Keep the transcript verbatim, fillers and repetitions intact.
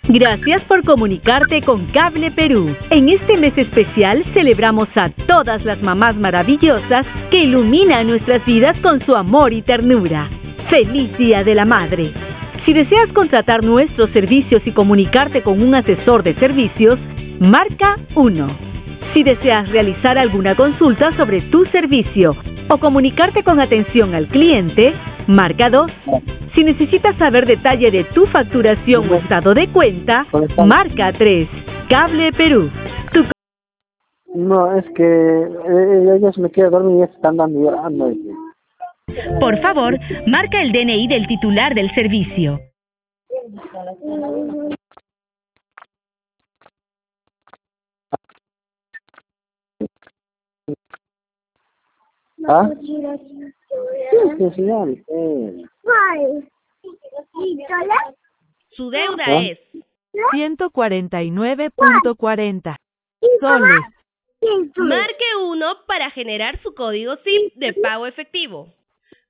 Gracias por comunicarte con Cable Perú. En este mes especial celebramos a todas las mamás maravillosas que iluminan nuestras vidas con su amor y ternura. ¡Feliz Día de la Madre! Si deseas contratar nuestros servicios y comunicarte con un asesor de servicios, marca uno. Si deseas realizar alguna consulta sobre tu servicio o comunicarte con atención al cliente, marca dos. Si necesitas saber detalle de tu facturación o estado de cuenta, marca tres. Cable Perú. Tu... No, es que eh, ellos me quieren dormir y están dando llorando. Por favor, marca el D N I del titular del servicio. ¿Ah? Sí, señor. Eh. Su deuda ¿Ah? es ciento cuarenta y nueve punto cuarenta soles. marque uno para generar su código S I M de pago efectivo.